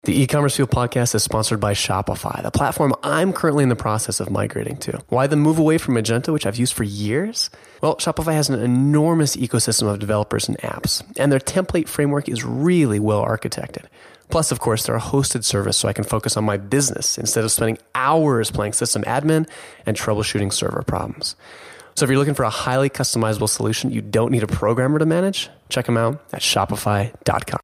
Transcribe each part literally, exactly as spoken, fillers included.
The E-Commerce Fuel podcast is sponsored by Shopify, the platform I'm currently in the process of migrating to. Why the move away from Magento, which I've used for years? Well, Shopify has an enormous ecosystem of developers and apps, and their template framework is really well architected. Plus, of course, they're a hosted service, so I can focus on my business instead of spending hours playing system admin and troubleshooting server problems. So if you're looking for a highly customizable solution you don't need a programmer to manage, check them out at shopify dot com.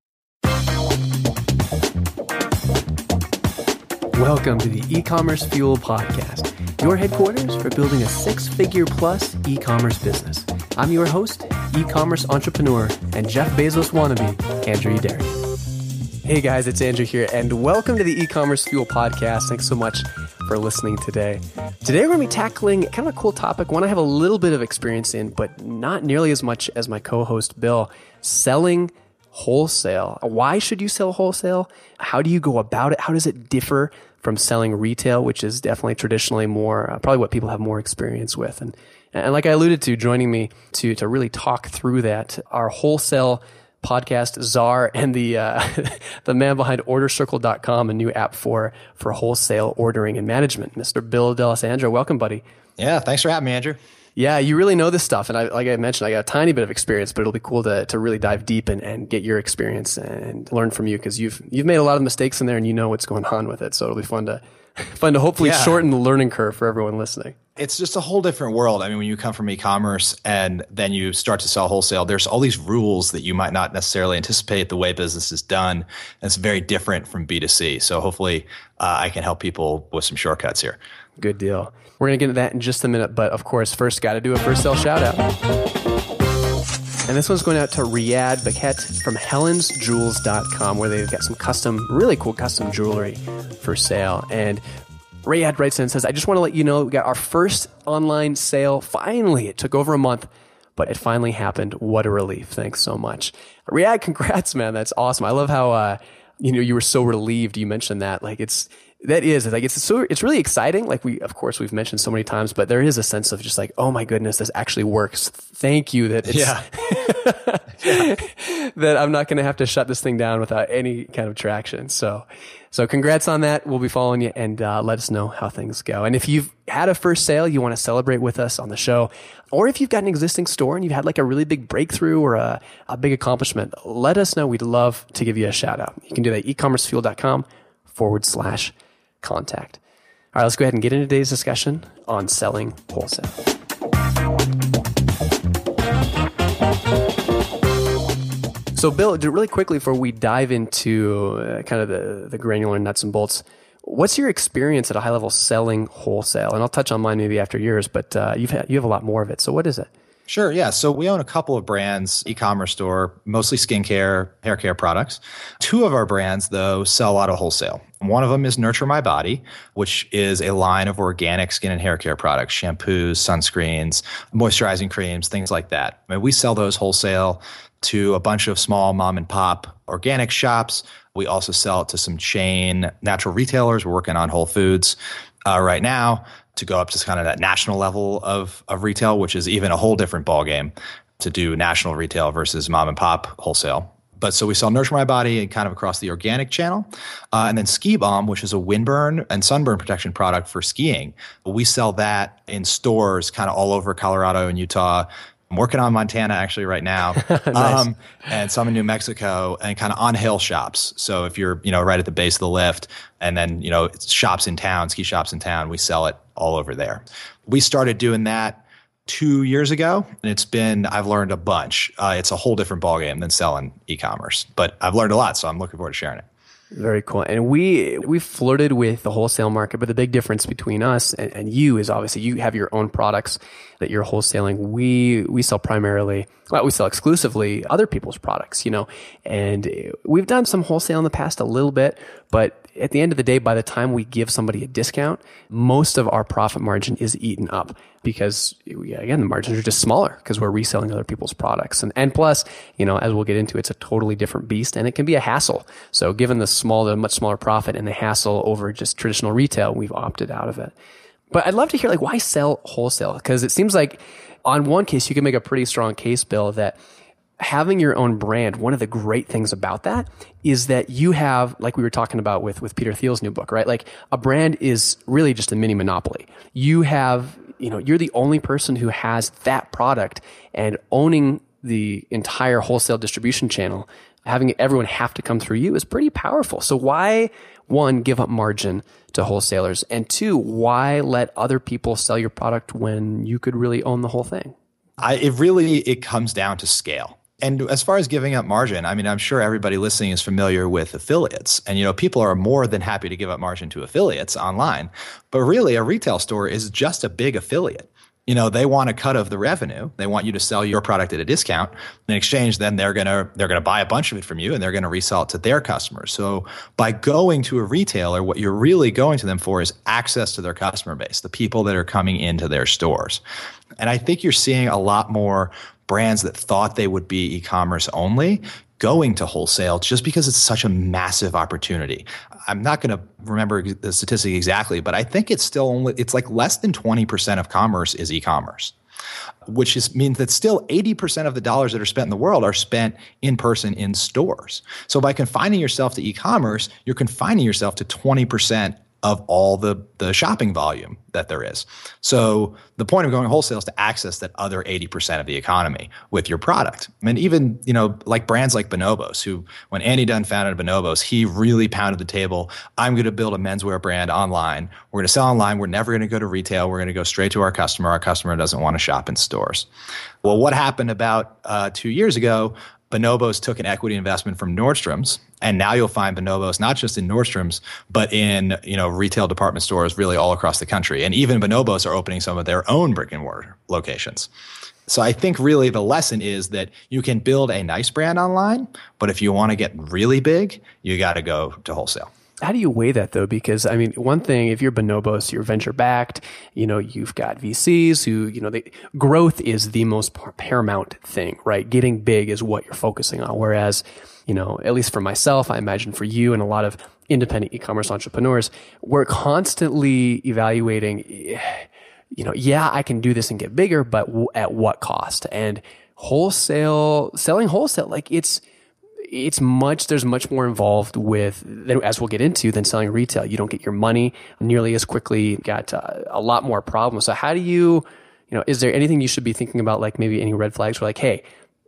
Welcome to the E-Commerce Fuel podcast, your headquarters for building a six-figure plus e-commerce business. I'm your host, e-commerce entrepreneur, and Jeff Bezos wannabe, Andrew Derry. Hey guys, it's Andrew here, and welcome to the E-Commerce Fuel podcast. Thanks so much for listening today. Today we're going to be tackling kind of a cool topic, one I have a little bit of experience in, but not nearly as much as my co-host Bill, selling wholesale. Why should you sell wholesale? How do you go about it? How does it differ from selling retail, which is definitely traditionally more, uh, probably what people have more experience with? And, and like I alluded to, joining me to, to really talk through that, our wholesale podcast czar and the, uh, the man behind order circle dot com, a new app for, for wholesale ordering and management, Mister Bill D'Alessandro. Welcome, buddy. Yeah. Thanks for having me, Andrew. Yeah, you really know this stuff. And I, like I mentioned, I got a tiny bit of experience, but it'll be cool to to really dive deep and, and get your experience and learn from you, because you've you've made a lot of mistakes in there and you know what's going on with it. So it'll be fun to fun to hopefully yeah. shorten the learning curve for everyone listening. It's just a whole different world. I mean, when you come from e-commerce and then you start to sell wholesale, there's all these rules that you might not necessarily anticipate the way business is done. And it's very different from B two C. So hopefully uh, I can help people with some shortcuts here. Good deal. We're going to get into that in just a minute, but of course, first, got to do a first sale shout out. And this one's going out to Riyad Baquet from helens jewels dot com, where they've got some custom, really cool custom jewelry for sale. And Riyad writes in and says, I just want to let you know we got our first online sale. Finally, it took over a month, but it finally happened. What a relief. Thanks so much. Riyad, congrats, man. That's awesome. I love how, uh, you know, you were so relieved you mentioned that. Like, it's, That is, like, it's so, it's really exciting. Like we, of course, we've mentioned so many times, but there is a sense of just like, oh my goodness, this actually works. Thank you that it's, yeah. yeah. that I'm not going to have to shut this thing down without any kind of traction. So, so congrats on that. We'll be following you, and uh, let us know how things go. And if you've had a first sale, you want to celebrate with us on the show, or if you've got an existing store and you've had like a really big breakthrough or a, a big accomplishment, let us know. We'd love to give you a shout out. You can do that at e-commerce fuel dot com forward slash contact. All right, let's go ahead and get into today's discussion on selling wholesale. So, Bill, really quickly before we dive into uh, kind of the, the granular nuts and bolts, what's your experience at a high level selling wholesale? And I'll touch on mine maybe after yours, but uh, you've had, you have a lot more of it. So, what is it? Sure. Yeah. So we own a couple of brands, e-commerce store, mostly skincare, hair care products. Two of our brands, though, sell a lot of wholesale. One of them is Nurture My Body, which is a line of organic skin and hair care products, shampoos, sunscreens, moisturizing creams, things like that. I mean, we sell those wholesale to a bunch of small mom and pop organic shops. We also sell it to some chain natural retailers. We're working on Whole Foods uh, right now to go up to kind of that national level of, of retail, which is even a whole different ballgame to do national retail versus mom and pop wholesale. But so we sell Nurture My Body and kind of across the organic channel. Uh, and then Ski Balm, which is a windburn and sunburn protection product for skiing. We sell that in stores kind of all over Colorado and Utah. I'm working on Montana actually right now, nice. um, and some in New Mexico, and kind of on hill shops. So if you're, you know, right at the base of the lift, and then, you know, it's shops in town, ski shops in town, we sell it all over there. We started doing that two years ago, and it's been, I've learned a bunch. Uh, it's a whole different ballgame than selling e-commerce, but I've learned a lot, so I'm looking forward to sharing it. Very cool. And we we flirted with the wholesale market, but the big difference between us and, and you is obviously you have your own products that you're wholesaling. We we sell primarily, well, we sell exclusively other people's products, you know, and we've done some wholesale in the past a little bit, but at the end of the day, by the time we give somebody a discount, most of our profit margin is eaten up because, again, the margins are just smaller because we're reselling other people's products. And, and plus, you know, as we'll get into, it's a totally different beast and it can be a hassle. So given the small, the much smaller profit and the hassle over just traditional retail, we've opted out of it. But I'd love to hear, like, why sell wholesale? Because it seems like on one case, you can make a pretty strong case, Bill, that having your own brand, one of the great things about that is that you have, like we were talking about with, with Peter Thiel's new book, right? Like a brand is really just a mini monopoly. You have, you know, you're the only person who has that product, and owning the entire wholesale distribution channel, having everyone have to come through you is pretty powerful. So why, one, give up margin to wholesalers? And two, why let other people sell your product when you could really own the whole thing? I, it really, it comes down to scale. And as far as giving up margin, I mean, I'm sure everybody listening is familiar with affiliates. And, you know, people are more than happy to give up margin to affiliates online. But really, a retail store is just a big affiliate. You know, they want a cut of the revenue. They want you to sell your product at a discount. In exchange, then they're gonna they're gonna buy a bunch of it from you, and they're gonna resell it to their customers. So by going to a retailer, what you're really going to them for is access to their customer base, the people that are coming into their stores. And I think you're seeing a lot more brands that thought they would be e-commerce only going to wholesale just because it's such a massive opportunity. I'm not going to remember the statistic exactly, but I think it's still only, it's like less than twenty percent of commerce is e-commerce, which is, means that still eighty percent of the dollars that are spent in the world are spent in person in stores. So by confining yourself to e-commerce, you're confining yourself to twenty percent of all the, the shopping volume that there is. So the point of going wholesale is to access that other eighty percent of the economy with your product. I mean, even, you know, like brands like Bonobos, who, when Andy Dunn founded Bonobos, he really pounded the table. I'm going to build a menswear brand online. We're going to sell online. We're never going to go to retail. We're going to go straight to our customer. Our customer doesn't want to shop in stores. Well, what happened about uh, two years ago? Bonobos took an equity investment from Nordstrom's, and now you'll find Bonobos not just in Nordstrom's, but in, you know, retail department stores really all across the country. And even Bonobos are opening some of their own brick and mortar locations. So I think really the lesson is that you can build a nice brand online, but if you want to get really big, you got to go to wholesale. How do you weigh that though? Because I mean, one thing, if you're Bonobos, you're venture backed, you know, you've got V Cs who, you know, they, growth is the most paramount thing, right? Getting big is what you're focusing on. Whereas, you know, at least for myself, I imagine for you and a lot of independent e-commerce entrepreneurs, we're constantly evaluating, you know, yeah, I can do this and get bigger, but w- at what cost? And wholesale, selling wholesale, like it's, It's much, there's much more involved with, as we'll get into, than selling retail. You don't get your money nearly as quickly, you've got uh, a lot more problems. So how do you, you know, is there anything you should be thinking about, like maybe any red flags where like, hey,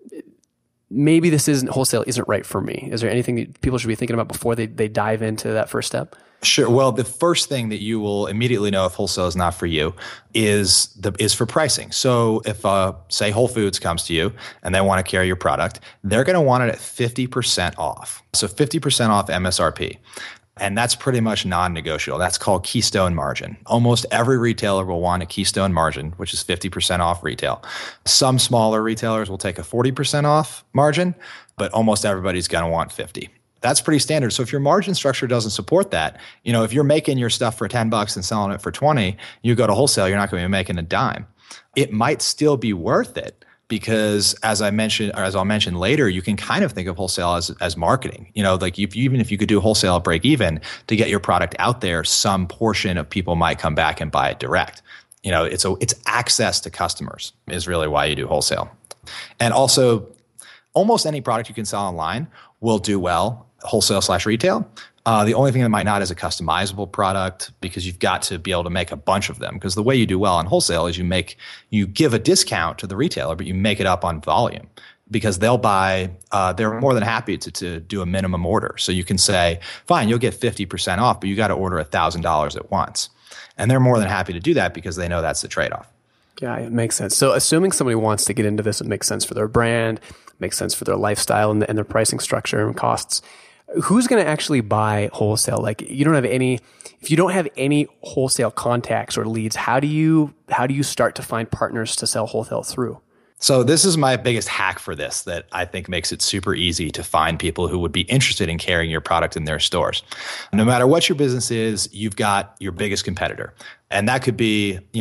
maybe this isn't, wholesale isn't right for me? Is there anything that people should be thinking about before they, they dive into that first step? Sure. Well, the first thing that you will immediately know if wholesale is not for you is the is for pricing. So if uh, say Whole Foods comes to you and they want to carry your product, they're going to want it at fifty percent off. So fifty percent off M S R P. And that's pretty much non-negotiable. That's called keystone margin. Almost every retailer will want a keystone margin, which is fifty percent off retail. Some smaller retailers will take a forty percent off margin, but almost everybody's going to want fifty. That's pretty standard. So if your margin structure doesn't support that, you know, if you're making your stuff for ten bucks and selling it for twenty, you go to wholesale, you're not going to be making a dime. It might still be worth it because, as I mentioned, or as I'll mention later, you can kind of think of wholesale as as marketing. You know, like if, even if you could do wholesale at break even to get your product out there, some portion of people might come back and buy it direct. You know, it's a, it's access to customers is really why you do wholesale. And also, almost any product you can sell online will do well, wholesale slash retail. Uh, the only thing that might not is a customizable product because you've got to be able to make a bunch of them. Because the way you do well on wholesale is you make you give a discount to the retailer, but you make it up on volume because they'll buy. Uh, they're more than happy to to do a minimum order. So you can say, fine, you'll get fifty percent off, but you got to order a thousand dollars at once, and they're more than happy to do that because they know that's the trade-off. Yeah, it makes sense. So assuming somebody wants to get into this, it makes sense for their brand, makes sense for their lifestyle and, the, and their pricing structure and costs. Who's going to actually buy wholesale? Like you don't have any, if you don't have any wholesale contacts or leads, how do you, how do you start to find partners to sell wholesale through? So this is my biggest hack for this that I think makes it super easy to find people who would be interested in carrying your product in their stores. No matter what your business is, you've got your biggest competitor. And that could be, you know,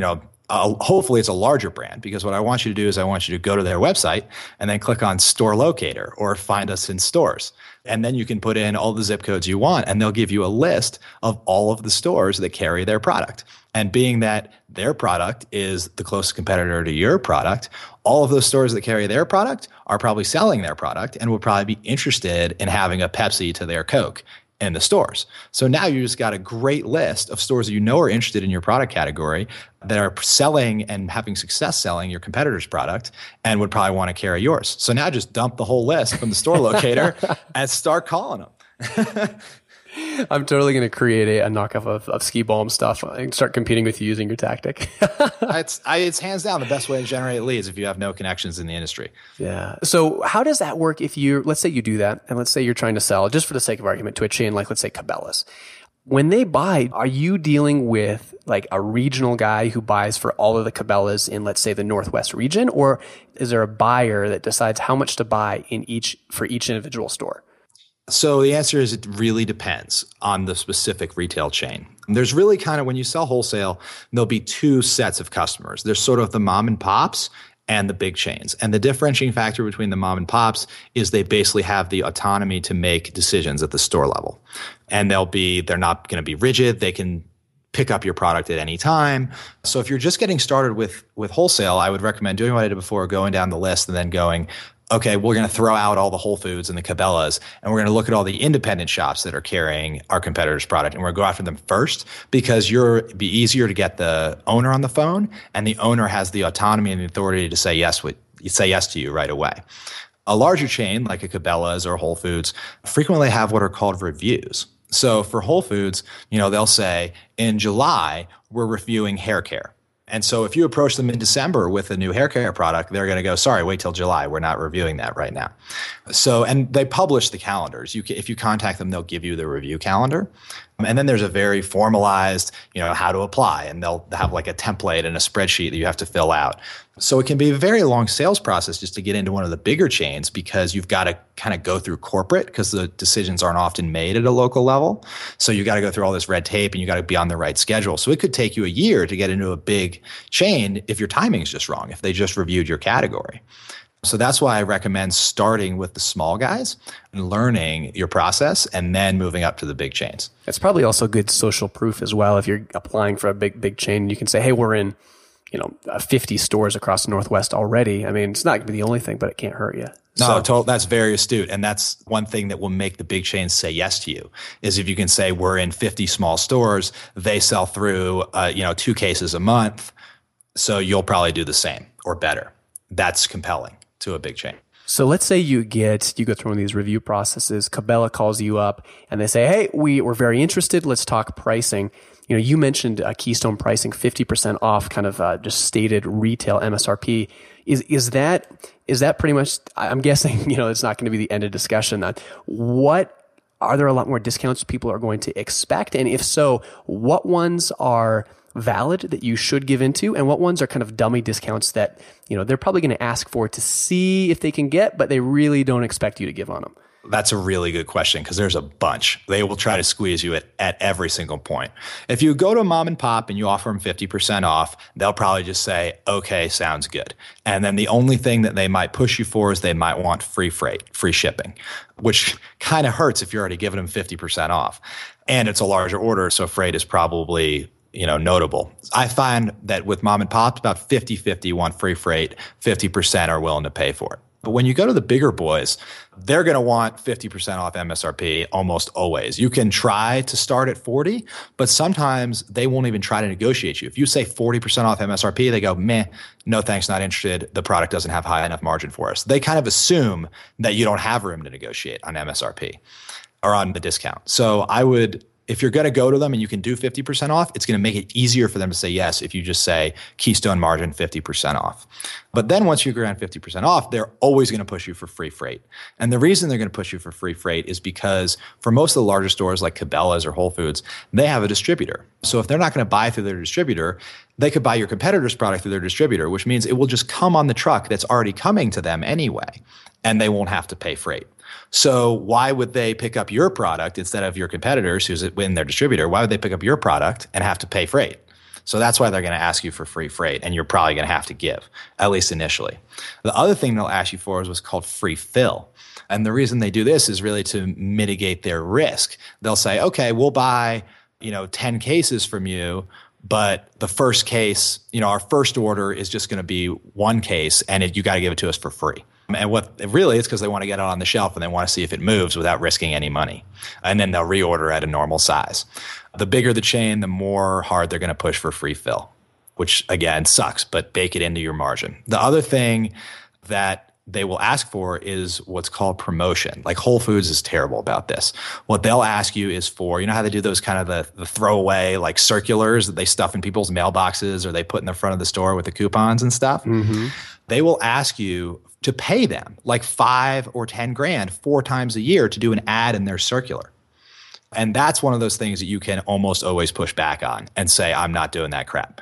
Uh, hopefully it's a larger brand, because what I want you to do is I want you to go to their website and then click on store locator or find us in stores. And then you can put in all the zip codes you want, and they'll give you a list of all of the stores that carry their product. And being that their product is the closest competitor to your product, all of those stores that carry their product are probably selling their product and will probably be interested in having a Pepsi to their Coke in the stores. So now you just got a great list of stores that you know are interested in your product category, that are selling and having success selling your competitor's product, and would probably want to carry yours. So now just dump the whole list from the store locator and start calling them. I'm totally going to create a, a knockoff of, of Ski Balm stuff and start competing with you using your tactic. it's, I, it's hands down the best way to generate leads if you have no connections in the industry. Yeah. So how does that work if you, let's say you do that, and let's say you're trying to sell, just for the sake of argument, to a chain like, let's say, Cabela's. When they buy, are you dealing with like a regional guy who buys for all of the Cabela's in, let's say, the Northwest region? Or is there a buyer that decides how much to buy in each for each individual store? So the answer is it really depends on the specific retail chain. There's really kind of, when you sell wholesale, there'll be two sets of customers. There's sort of the mom and pops and the big chains. And the differentiating factor between the mom and pops is they basically have the autonomy to make decisions at the store level. And they'll be, they're not going to be rigid. They can pick up your product at any time. So if you're just getting started with, with wholesale, I would recommend doing what I did before, going down the list and then going, okay, we're going to throw out all the Whole Foods and the Cabela's, and we're going to look at all the independent shops that are carrying our competitor's product, and we're going to go after them first, because you're it'd be easier to get the owner on the phone, and the owner has the autonomy and the authority to say yes, with, say yes to you right away. A larger chain like a Cabela's or Whole Foods frequently have what are called reviews. So for Whole Foods, you know, they'll say, in July, we're reviewing hair care. And so if you approach them in December with a new hair care product, they're going to go, sorry, wait till July. We're not reviewing that right now. So, and they publish the calendars. You can, if you contact them, they'll give you the review calendar. And then there's a very formalized, you know, how to apply, and they'll have like a template and a spreadsheet that you have to fill out. So it can be a very long sales process just to get into one of the bigger chains, because you've got to kind of go through corporate, because the decisions aren't often made at a local level. So you got to go through all this red tape, and you got to be on the right schedule. So it could take you a year to get into a big chain if your timing is just wrong, if they just reviewed your category. So that's why I recommend starting with the small guys and learning your process, and then moving up to the big chains. It's probably also good social proof as well. If you're applying for a big, big chain, you can say, hey, we're in, you know, fifty stores across the Northwest already. I mean, it's not going to be the only thing, but it can't hurt you. No, so, total, that's very astute. And that's one thing that will make the big chains say yes to you, is if you can say we're in fifty small stores, they sell through, uh, you know, two cases a month. So you'll probably do the same or better. That's compelling to a big chain. So let's say you get, you go through one of these review processes, Cabela calls you up and they say, hey, we were very interested. Let's talk pricing. You know, you mentioned uh, Keystone pricing, fifty percent off, kind of uh, just stated retail M S R P. Is is that is that pretty much, I'm guessing, you know, it's not going to be the end of discussion. That what, are there a lot more discounts people are going to expect? And if so, what ones are valid that you should give into, and what ones are kind of dummy discounts that, you know, they're probably going to ask for to see if they can get, but they really don't expect you to give on them? That's a really good question, because there's a bunch. They will try to squeeze you at, at every single point. If you go to mom and pop and you offer them fifty percent off, they'll probably just say, okay, sounds good. And then the only thing that they might push you for is they might want free freight, free shipping, which kind of hurts if you're already giving them fifty percent off. And it's a larger order, so freight is probably, you know, notable. I find that with mom and pops, about fifty-fifty want free freight, fifty percent are willing to pay for it. But when you go to the bigger boys, they're going to want fifty percent off M S R P almost always. You can try to start at forty, but sometimes they won't even try to negotiate you. If you say forty percent off M S R P, they go, meh, no thanks, not interested. The product doesn't have high enough margin for us. They kind of assume that you don't have room to negotiate on M S R P or on the discount. So I would, if you're going to go to them and you can do fifty percent off, it's going to make it easier for them to say yes if you just say Keystone margin fifty percent off. But then once you agree on fifty percent off, they're always going to push you for free freight. And the reason they're going to push you for free freight is because for most of the larger stores like Cabela's or Whole Foods, they have a distributor. So if they're not going to buy through their distributor, they could buy your competitor's product through their distributor, which means it will just come on the truck that's already coming to them anyway, and they won't have to pay freight. So why would they pick up your product instead of your competitors who's in their distributor? Why would they pick up your product and have to pay freight? So that's why they're going to ask you for free freight, and you're probably going to have to give, at least initially. The other thing they'll ask you for is what's called free fill. And the reason they do this is really to mitigate their risk. They'll say, okay, we'll buy, you know, ten cases from you, but the first case, you know, our first order is just going to be one case, and it, you got to give it to us for free. And what really it's because they want to get it on the shelf and they want to see if it moves without risking any money. And then they'll reorder at a normal size. The bigger the chain, the more hard they're going to push for free fill, which again sucks, but bake it into your margin. The other thing that they will ask for is what's called promotion. Like Whole Foods is terrible about this. What they'll ask you is for, you know how they do those kind of the, the throwaway like circulars that they stuff in people's mailboxes or they put in the front of the store with the coupons and stuff? Mm-hmm. They will ask you to pay them like five or ten grand four times a year to do an ad in their circular. And that's one of those things that you can almost always push back on and say, I'm not doing that crap.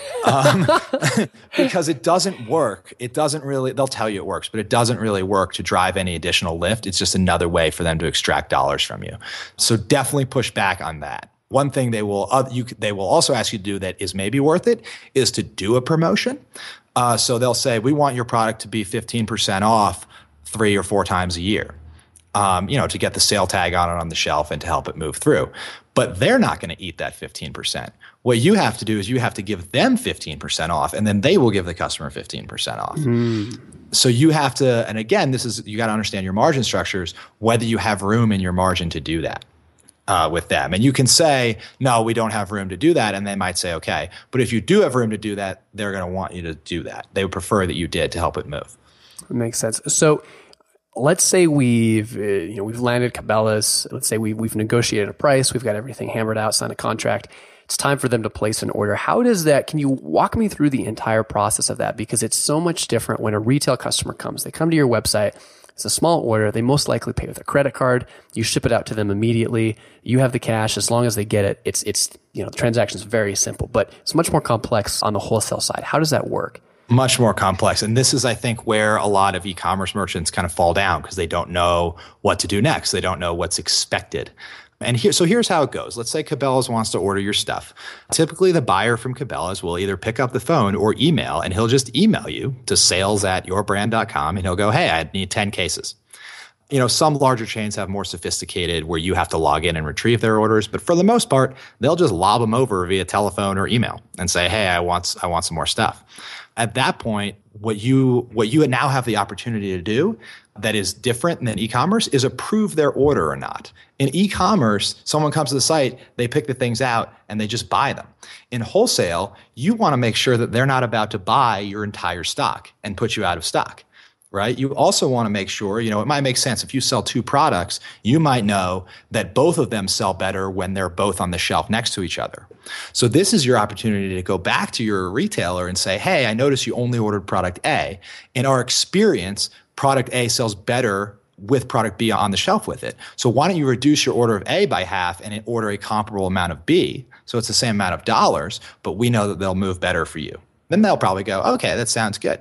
Um, because it doesn't work. It doesn't really, they'll tell you it works, but it doesn't really work to drive any additional lift. It's just another way for them to extract dollars from you. So definitely push back on that. One thing they will, uh, you, they will also ask you to do that is maybe worth it is to do a promotion. Uh, so they'll say, we want your product to be fifteen percent off three or four times a year. Um, you know, to get the sale tag on it on the shelf and to help it move through. But they're not going to eat that fifteen percent. What you have to do is you have to give them fifteen percent off, and then they will give the customer fifteen percent off. Mm. So you have to, and again, this is, you got to understand your margin structures, whether you have room in your margin to do that uh, with them. And you can say, no, we don't have room to do that. And they might say, okay. But if you do have room to do that, they're going to want you to do that. They would prefer that you did to help it move. That makes sense. So let's say we've, uh, you know, we've landed Cabela's. Let's say we, we've negotiated a price. We've got everything hammered out, signed a contract. It's time for them to place an order. How does that, can you walk me through the entire process of that? Because it's so much different when a retail customer comes. They come to your website. It's a small order. They most likely pay with a credit card. You ship it out to them immediately. You have the cash. As long as they get it, it's, it's, you know, the transaction is very simple, but it's much more complex on the wholesale side. How does that work? Much more complex. And this is, I think, where a lot of e-commerce merchants kind of fall down because they don't know what to do next. They don't know what's expected. And here, so here's how it goes. Let's say Cabela's wants to order your stuff. Typically, the buyer from Cabela's will either pick up the phone or email, and he'll just email you to sales at your brand dot com, and he'll go, hey, I need ten cases. You know, some larger chains have more sophisticated where you have to log in and retrieve their orders. But for the most part, they'll just lob them over via telephone or email and say, hey, I want, I want some more stuff. At that point, what you what you now have the opportunity to do that is different than e-commerce is approve their order or not. In e-commerce, someone comes to the site, they pick the things out, and they just buy them. In wholesale, you want to make sure that they're not about to buy your entire stock and put you out of stock. Right? You also want to make sure, you know, it might make sense if you sell two products, you might know that both of them sell better when they're both on the shelf next to each other. So this is your opportunity to go back to your retailer and say, hey, I noticed you only ordered product A. In our experience, product A sells better with product B on the shelf with it. So why don't you reduce your order of A by half and order a comparable amount of B? So it's the same amount of dollars, but we know that they'll move better for you. Then they'll probably go, okay, that sounds good.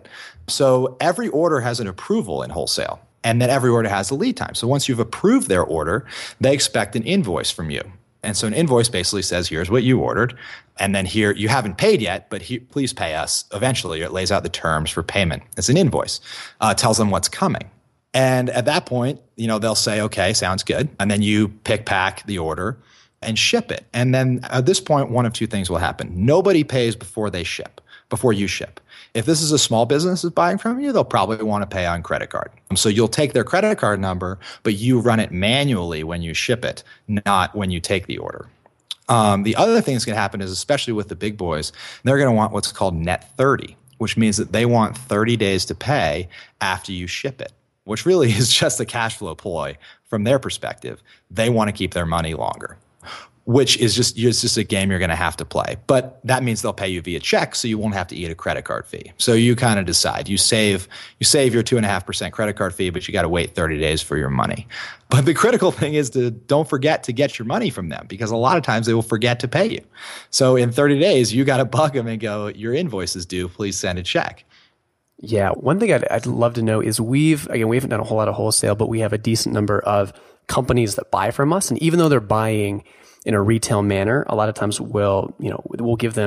So every order has an approval in wholesale, and then every order has a lead time. So once you've approved their order, they expect an invoice from you. And so an invoice basically says, here's what you ordered. And then here, you haven't paid yet, but he, please pay us eventually. It lays out the terms for payment. It's an invoice. Uh, tells them what's coming. And at that point, you know, they'll say, okay, sounds good. And then you pick, pack the order and ship it. And then at this point, one of two things will happen. Nobody pays before they ship, before you ship. If this is a small business that's buying from you, they'll probably want to pay on credit card. So you'll take their credit card number, but you run it manually when you ship it, not when you take the order. Um, the other thing that's going to happen is, especially with the big boys, they're going to want what's called net thirty, which means that they want thirty days to pay after you ship it, which really is just a cash flow ploy from their perspective. They want to keep their money longer, which is just, it's just a game you're going to have to play. But that means they'll pay you via check, so you won't have to eat a credit card fee. So you kind of decide. You save you save your two point five percent credit card fee, but you got to wait thirty days for your money. But the critical thing is to don't forget to get your money from them, because a lot of times they will forget to pay you. So in thirty days, you got to bug them and go, your invoice is due. Please send a check. Yeah. One thing I'd, I'd love to know is we've, again, we haven't done a whole lot of wholesale, but we have a decent number of companies that buy from us. And even though they're buying in a retail manner, a lot of times we'll, you know, we'll give them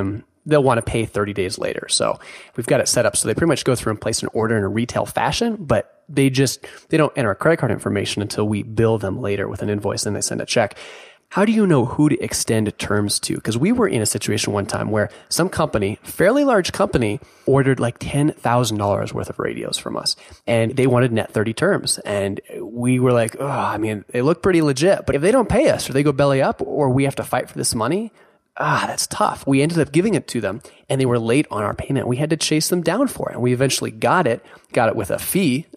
they'll want to pay thirty days later. So we've got it set up so they pretty much go through and place an order in a retail fashion, but they just, they don't enter a credit card information until we bill them later with an invoice and they send a check. How do you know who to extend terms to? Because we were in a situation one time where some company, fairly large company, ordered like ten thousand dollars worth of radios from us. And they wanted net thirty terms. And we were like, oh, I mean, they look pretty legit. But if they don't pay us or they go belly up or we have to fight for this money, ah, that's tough. We ended up giving it to them and they were late on our payment. We had to chase them down for it. And we eventually got it, got it with a fee.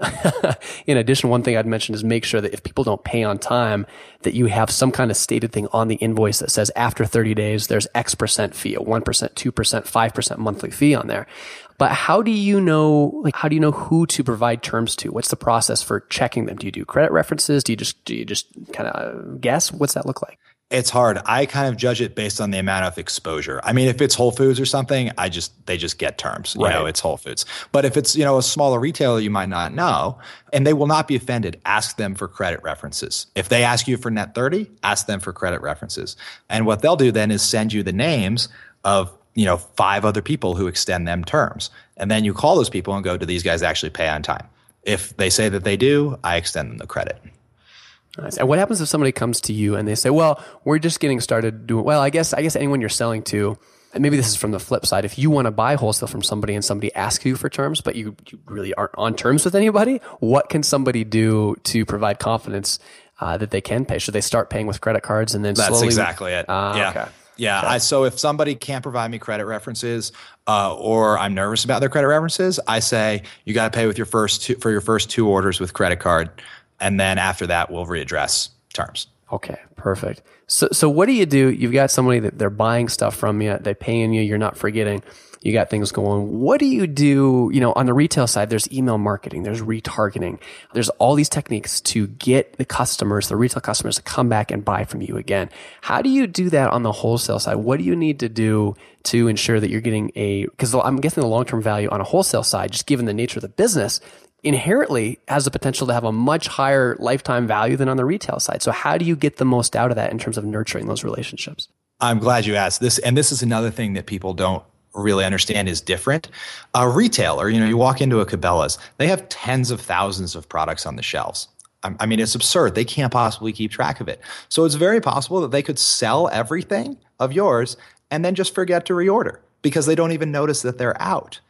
In addition, one thing I'd mention is make sure that if people don't pay on time, that you have some kind of stated thing on the invoice that says after thirty days, there's X percent fee, a one percent, two percent, five percent monthly fee on there. But how do you know, like, how do you know who to provide terms to? What's the process for checking them? Do you do credit references? Do you just, do you just kind of guess? What's that look like? It's hard. I kind of judge it based on the amount of exposure. I mean, if it's Whole Foods or something, I just, they just get terms. You right. know, it's Whole Foods. But if it's, you know, a smaller retailer you might not know, and they will not be offended, ask them for credit references. If they ask you for net thirty, ask them for credit references. And what they'll do then is send you the names of, you know, five other people who extend them terms. And then you call those people and go, do these guys actually pay on time? If they say that they do, I extend them the credit. Nice. And what happens if somebody comes to you and they say, well, we're just getting started doing, well, I guess, I guess anyone you're selling to, and maybe this is from the flip side, if you want to buy wholesale from somebody and somebody asks you for terms, but you, you really aren't on terms with anybody, what can somebody do to provide confidence uh, that they can pay? Should they start paying with credit cards and then That's slowly? That's exactly it. Uh, yeah. Okay. Yeah. Okay. I, so if somebody can't provide me credit references, uh, or I'm nervous about their credit references, I say, you got to pay with your first two, for your first two orders with credit card. And then after that, we'll readdress terms. Okay, perfect. So, so what do you do? You've got somebody that they're buying stuff from you, they're paying you, you're not forgetting, you got things going. What do you do? You know, on the retail side, there's email marketing, there's retargeting, there's all these techniques to get the customers, the retail customers to come back and buy from you again. How do you do that on the wholesale side? What do you need to do to ensure that you're getting a, because I'm guessing the long-term value on a wholesale side, just given the nature of the business, inherently has the potential to have a much higher lifetime value than on the retail side. So how do you get the most out of that in terms of nurturing those relationships? I'm glad you asked this. And this is another thing that people don't really understand is different. A retailer, you know, you walk into a Cabela's, they have tens of thousands of products on the shelves. I mean, it's absurd. They can't possibly keep track of it. So it's very possible that they could sell everything of yours and then just forget to reorder because they don't even notice that they're out.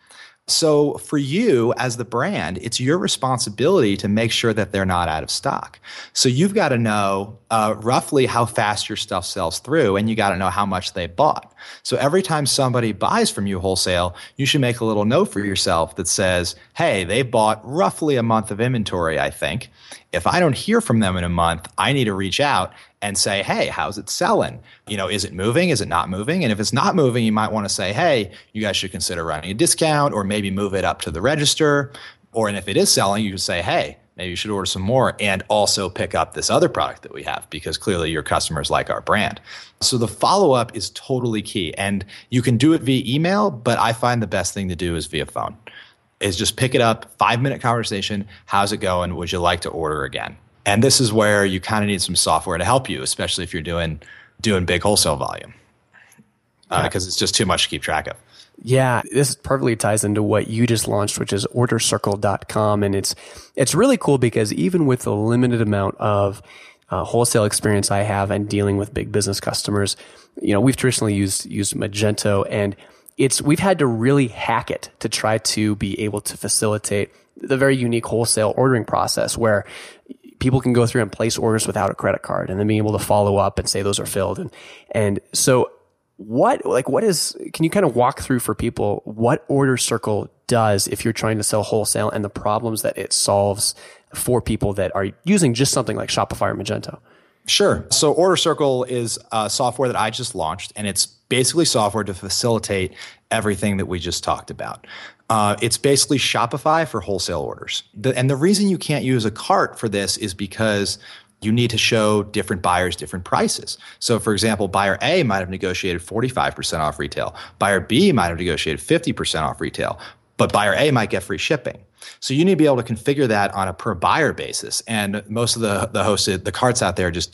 So for you as the brand, it's your responsibility to make sure that they're not out of stock. So you've got to know uh, roughly how fast your stuff sells through, and you got to know how much they bought. So every time somebody buys from you wholesale, you should make a little note for yourself that says, hey, they bought roughly a month of inventory, I think. If I don't hear from them in a month, I need to reach out and say, hey, how's it selling? You know, is it moving? Is it not moving? And if it's not moving, you might want to say, hey, you guys should consider running a discount or maybe move it up to the register. Or and if it is selling, you could say, hey, maybe you should order some more and also pick up this other product that we have because clearly your customers like our brand. So the follow-up is totally key. And you can do it via email, but I find the best thing to do is via phone. Is just pick it up, five-minute conversation. How's it going? Would you like to order again? And this is where you kind of need some software to help you, especially if you're doing doing big wholesale volume, because uh, yeah. it's just too much to keep track of. Yeah, this perfectly ties into what you just launched, which is order circle dot com. And it's it's really cool because even with the limited amount of uh, wholesale experience I have and dealing with big business customers, you know, we've traditionally used used Magento, and it's we've had to really hack it to try to be able to facilitate the very unique wholesale ordering process where people can go through and place orders without a credit card and then being able to follow up and say those are filled. And, and so what, like, what is, can you kind of walk through for people what Order Circle does if you're trying to sell wholesale and the problems that it solves for people that are using just something like Shopify or Magento? Sure. So Order Circle is a software that I just launched, and it's basically software to facilitate everything that we just talked about. Uh, it's basically Shopify for wholesale orders. The, and the reason you can't use a cart for this is because you need to show different buyers different prices. So for example, buyer A might have negotiated forty-five percent off retail. Buyer B might have negotiated fifty percent off retail, but buyer A might get free shipping. So you need to be able to configure that on a per buyer basis. And most of the, the hosted, the carts out there just don't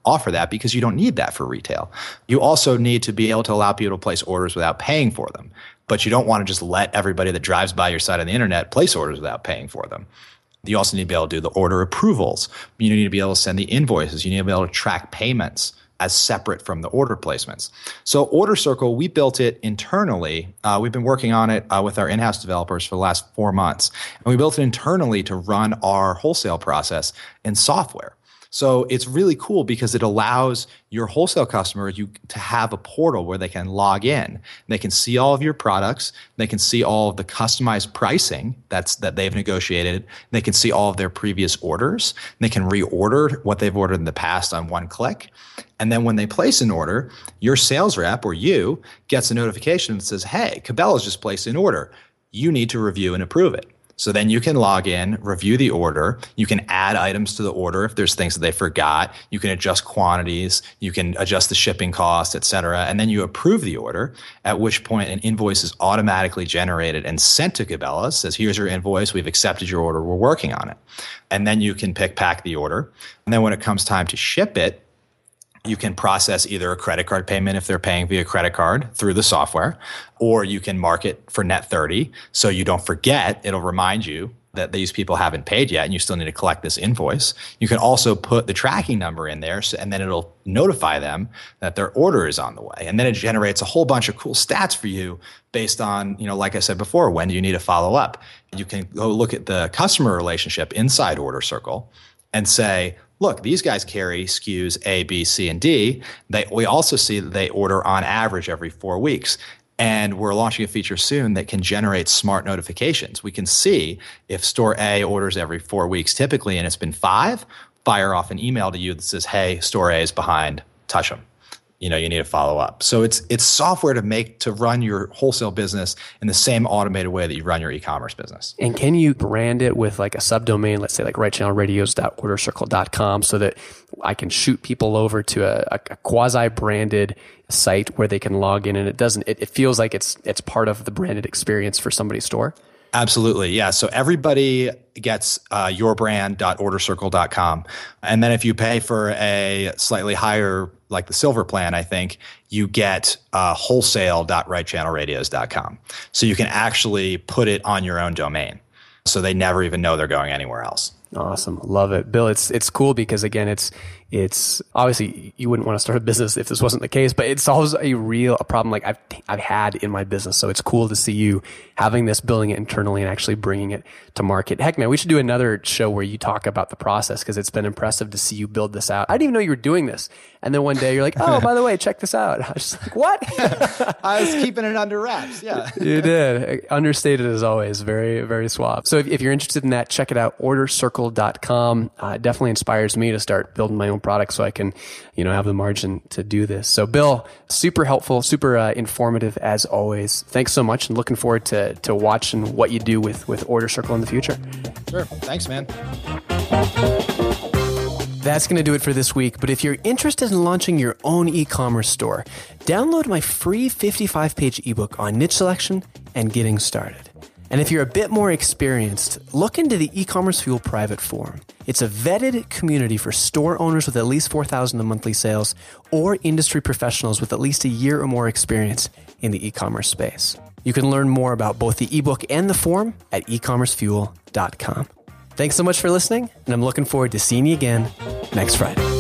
offer that because you don't need that for retail. You also need to be able to allow people to place orders without paying for them. But you don't want to just let everybody that drives by your site on the internet place orders without paying for them. You also need to be able to do the order approvals. You need to be able to send the invoices. You need to be able to track payments as separate from the order placements. So Order Circle, we built it internally. Uh, we've been working on it uh, with our in-house developers for the last four months. And we built it internally to run our wholesale process in software. So it's really cool because it allows your wholesale customer you to have a portal where they can log in. They can see all of your products. They can see all of the customized pricing that's that they've negotiated. They can see all of their previous orders. They can reorder what they've ordered in the past on one click. And then when they place an order, your sales rep or you gets a notification that says, hey, Cabela's just placed an order. You need to review and approve it. So then you can log in, review the order. You can add items to the order if there's things that they forgot. You can adjust quantities. You can adjust the shipping cost, et cetera. And then you approve the order, at which point an invoice is automatically generated and sent to Cabela's. Says, here's your invoice. We've accepted your order. We're working on it. And then you can pick, pack the order. And then when it comes time to ship it, you can process either a credit card payment if they're paying via credit card through the software, or you can mark it for net thirty so you don't forget. It'll remind you that these people haven't paid yet and you still need to collect this invoice. You can also put the tracking number in there so, and then it'll notify them that their order is on the way. And then it generates a whole bunch of cool stats for you based on, you know, like I said before, when do you need to follow up? You can go look at the customer relationship inside Order Circle and say, look, these guys carry S K Us A, B, C, and D. They, we also see that they order on average every four weeks. And we're launching a feature soon that can generate smart notifications. We can see if store A orders every four weeks typically, and it's been five, fire off an email to you that says, hey, store A is behind, touch them. You know, you need to follow up. So it's it's software to make to run your wholesale business in the same automated way that you run your e-commerce business. And can you brand it with like a subdomain, let's say like right channel radios dot order circle dot com, so that I can shoot people over to a, a quasi-branded site where they can log in and it doesn't, it, it feels like it's it's part of the branded experience for somebody's store? Absolutely. Yeah. So everybody gets uh, your brand dot order circle dot com. And then if you pay for a slightly higher, like the silver plan, I think, you get uh, wholesale dot right channel radios dot com. So you can actually put it on your own domain. So they never even know they're going anywhere else. Awesome. Love it. Bill, it's it's cool because, again, it's it's obviously you wouldn't want to start a business if this wasn't the case, but it solves a real a problem like I've I've had in my business. So it's cool to see you having this, building it internally, and actually bringing it to market. Heck, man, we should do another show where you talk about the process because it's been impressive to see you build this out. I didn't even know you were doing this. And then one day you're like, oh, by the way, check this out. I was just like, what? I was keeping it under wraps. Yeah. You did. Understated as always. Very, very suave. So if, if you're interested in that, check it out, order circle dot com. Uh, it definitely inspires me to start building my own product so I can, you know, have the margin to do this. So Bill, super helpful, super uh, informative as always. Thanks so much, and looking forward to to watching what you do with, with Order Circle in the future. Sure. Thanks, man. That's going to do it for this week. But if you're interested in launching your own e-commerce store, download my free fifty-five page ebook on niche selection and getting started. And if you're a bit more experienced, look into the E-commerce Fuel private forum. It's a vetted community for store owners with at least four thousand in monthly sales or industry professionals with at least a year or more experience in the e-commerce space. You can learn more about both the ebook and the forum at e commerce fuel dot com. Thanks so much for listening, and I'm looking forward to seeing you again next Friday.